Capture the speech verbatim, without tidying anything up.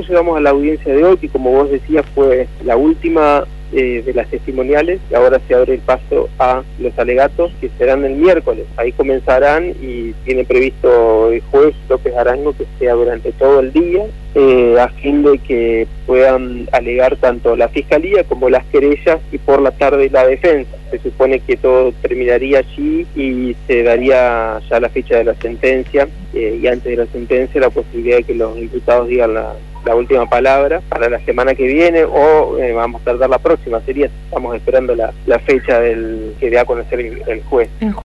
nosotros llegamos a la audiencia de hoy, que como vos decías fue la última eh, de las testimoniales, y ahora se abre el paso a los alegatos, que serán el miércoles. Ahí comenzarán y tiene previsto el juez López Arango que sea durante todo el día, eh, a fin de que puedan alegar tanto la Fiscalía como las querellas, y por la tarde la defensa. Se supone que todo terminaría allí y se daría ya la fecha de la sentencia, eh, y antes de la sentencia la posibilidad de que los imputados digan la, la última palabra para la semana que viene, o eh, vamos a tardar la próxima, sería, estamos esperando la, la fecha del que dé a conocer el, el juez.